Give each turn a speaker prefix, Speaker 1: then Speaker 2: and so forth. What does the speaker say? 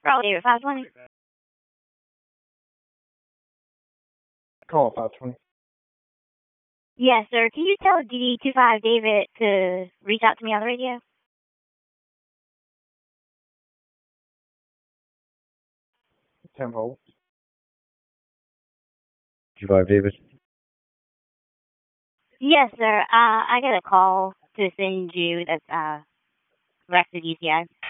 Speaker 1: Probably 520.
Speaker 2: Call 520.
Speaker 1: Yes, sir. Can you tell DD25 David to reach out to me on the radio?
Speaker 2: 10 volts.
Speaker 3: 25 David.
Speaker 1: Yes, sir. I got a call to send you that's Rex at UCI.